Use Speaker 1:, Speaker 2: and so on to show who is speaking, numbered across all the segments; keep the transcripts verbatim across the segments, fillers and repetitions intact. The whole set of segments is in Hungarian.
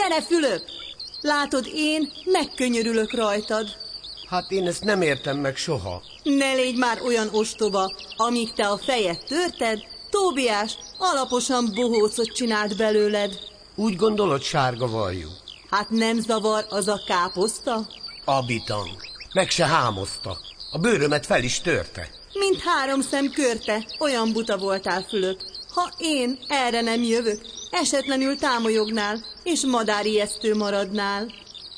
Speaker 1: Gyere, Fülöp! Látod, én megkönyörülök rajtad.
Speaker 2: Hát én ezt nem értem meg soha.
Speaker 1: Ne légy már olyan ostoba, amíg te a fejed törted, Tóbiás alaposan bohócot csinált belőled.
Speaker 2: Úgy gondolod, sárga varjú?
Speaker 1: Hát nem zavar az a káposzta?
Speaker 2: Abitang, meg se hámozta. A bőrömet fel is törte.
Speaker 1: Mint három szem körte, olyan buta voltál, Fülöp. Ha én erre nem jövök, esetlenül támolyognál, és madárijesztő maradnál.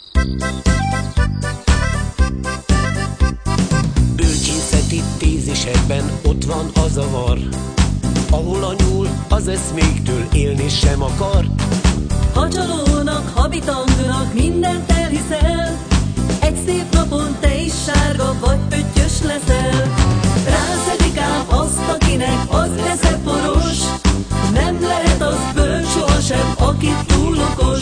Speaker 3: Bölcsészeti tézisekben ott van a zavar, ahol a nyúl az eszméktől élni sem akar.
Speaker 4: Ha csalónak, habitangnak mindent elhiszel, egy szép napon te is sárga vagy pöttyös leszel. Rászedik ám azt, akinek az esze poros, nem lehet az bölcs sohasem, aki túl okos.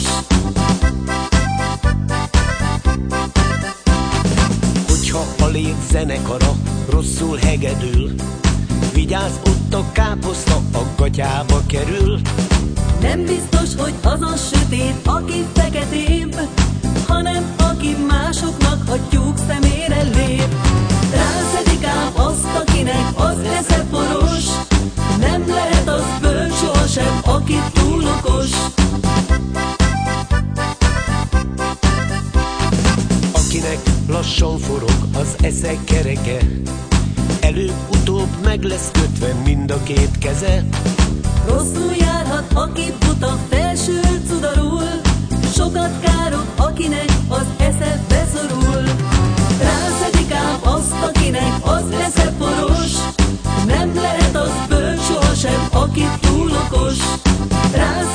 Speaker 3: Hogyha a lét zenekara rosszul hegedül, vigyázz, ott a káposzta a gatyába kerül.
Speaker 4: Nem biztos, hogy az a sötét, aki feketébb, hanem aki másoknak a tyúk szemére lép. Rászedik ám azt, akinek az esze poros, nem lehet az bölcs sohasem, aki túl okos.
Speaker 3: Akinek lassan forog az esze kereke, előbb-utóbb meg lesz kötve mind a két keze.
Speaker 4: Rosszul járhat, aki buta, felső cudarul, sokat károk, akinek az esze beszorul. Rászedik ám azt, akinek az esze poros, nem lehet az bölcs sohasem, aki túl okos. Rászedik